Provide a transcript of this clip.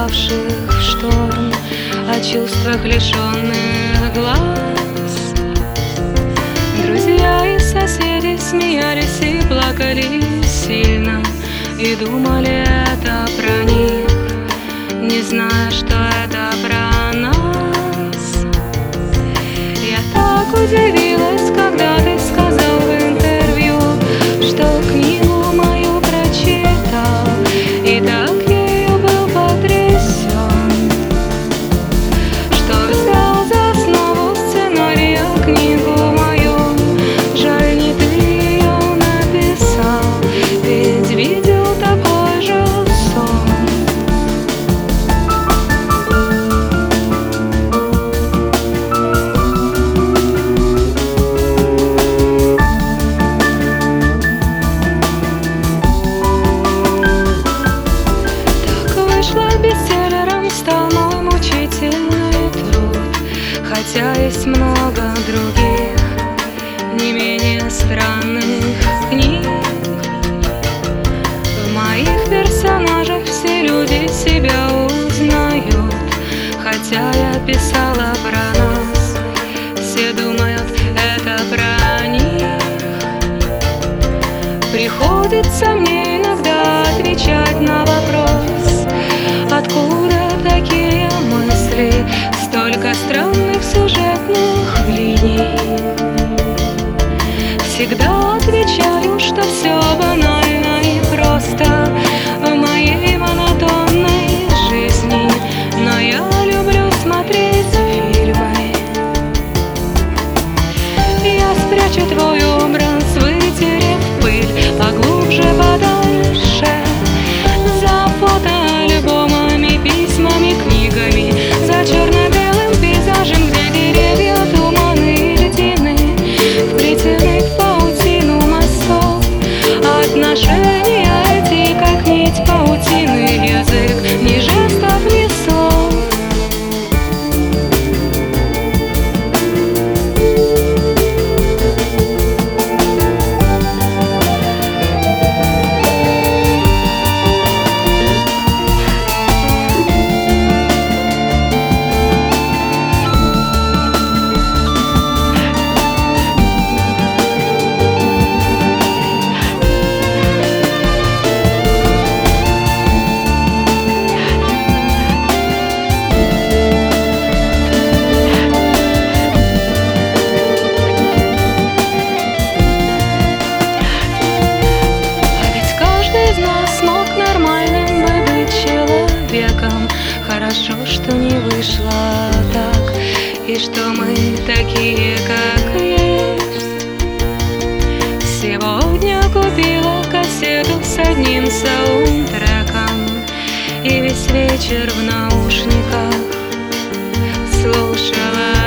упавших в шторм, о чувствах лишенных глаз. Друзья и соседи смеялись и плакали сильно, и думали, это про них, не зная, что это про нас. Я так удивилась, когда ты сказал в интервью, что книгу мою прочитал, и так ею был потрясен, что взял за основу сценария книгу мою. Жаль, не ты ее написал, ведь видел такой же сон. Бестселлером стал мой мучительный труд, хотя есть много других, не менее странных книг. В моих персонажах все люди себя узнают, хотя я писала про нас, все думают, это про них. Приходится мне иногда отвечать на вопрос, откуда такие мысли, столько странных сюжетных линий. Всегда отвечаю, что все банально и просто в моей монотонной жизни, но я люблю смотреть фильмы. Я спрячу твой образ, вытерев пыль поглубже, подальше, за фотоальбомами, письмами, книгами, за черно-белым пейзажем, где деревья, туманы и льдины вплетены в паутину мостов. Отношения эти, как нить паутины, язык ни жестов, ни слов. Хорошо, что не вышло так, и что мы такие, как есть. Сегодня купила кассету с одним саундтреком, и весь вечер в наушниках слушала